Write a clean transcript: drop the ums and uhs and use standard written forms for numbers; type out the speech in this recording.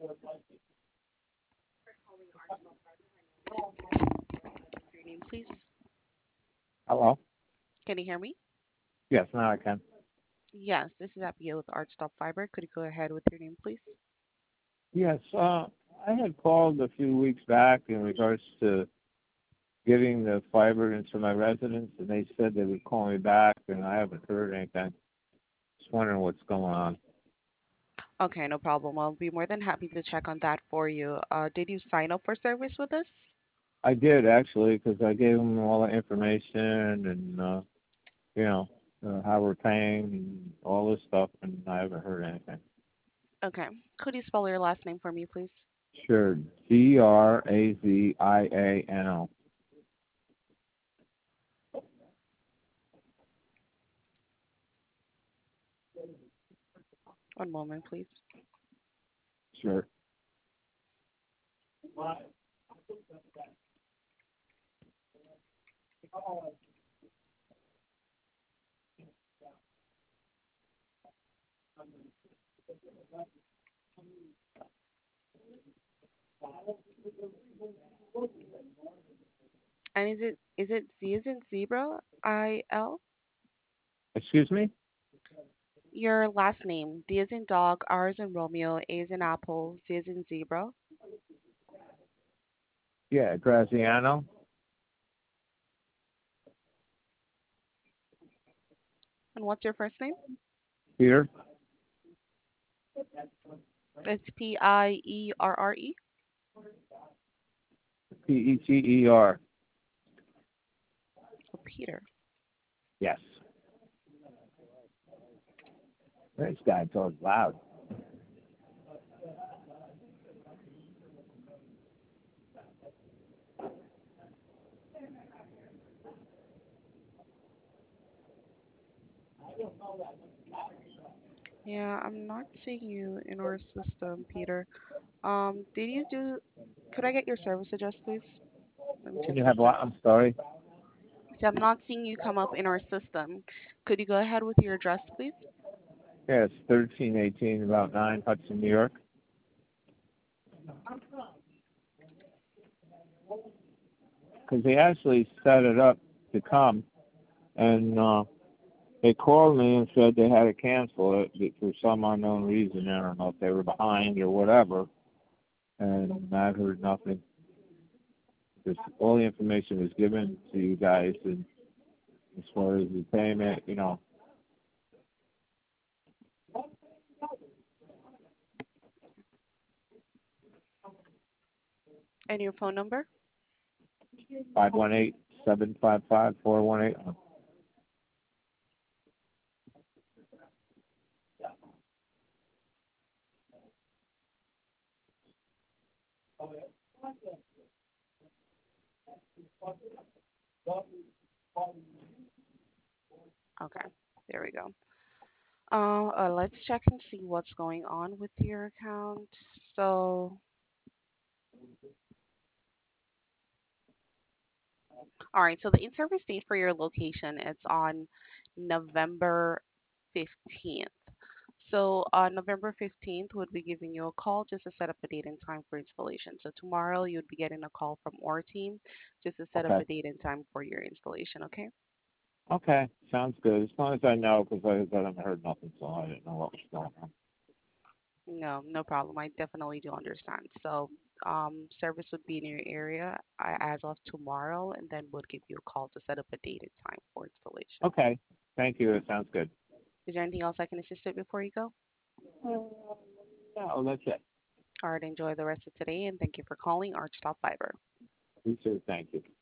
Your name, please. Hello? Can you hear me? Yes, now I can. Yes, this is Abigail with Archstop Fiber. Could you go ahead with your name, please? Yes, I had called a few weeks back in regards to getting the fiber into my residence, and they said they would call me back, and I haven't heard anything. Just wondering what's going on. Okay, no problem. I'll be more than happy to check on that for you. Did you sign up for service with us? I did actually, because I gave them all the information and you know how we're paying and all this stuff, and I haven't heard anything. Okay. Could you spell your last name for me, please? Sure, Graziano. One moment, please. Sure. And is it Z as in zebra? I-L? Excuse me? Your last name. D as in dog, R as in Romeo, A as in apple, Z as in zebra. Yeah, Graziano. And what's your first name? Peter. It's Pierre. Peter. Oh, Peter. Yes. This guy talks loud. Yeah, I'm not seeing you in our system, Peter. Did you do? Could I get your service address, please? Let me Can just you see have what? here. I'm sorry. See, I'm not seeing you come up in our system. Could you go ahead with your address, please? Yeah, it's 1318 about 9 Hudson, New York. Because they actually set it up to come, and they called me and said they had to cancel it for some unknown reason. I don't know if they were behind or whatever, and I heard nothing. Just all the information was given to you guys, and as far as the payment, you know, And your phone number? 518-755-418. Okay, there we go. Let's check and see what's going on with your account. So, all right. So the in-service date for your location it's on November 15th. So on November 15th, we'll be giving you a call just to set up a date and time for installation. So tomorrow, you'd be getting a call from our team just to set up Okay. a date and time for your installation, okay? Okay, sounds good. As long as I know, because I haven't heard nothing, so I didn't know what was going on. No, no problem. I definitely do understand. So service would be in your area as of tomorrow, and then we'll give you a call to set up a date and time for installation. Okay, thank you. It sounds good. Is there anything else I can assist with before you go? No, that's it. All right, enjoy the rest of today, and thank you for calling Archstop Fiber. You too. Thank you.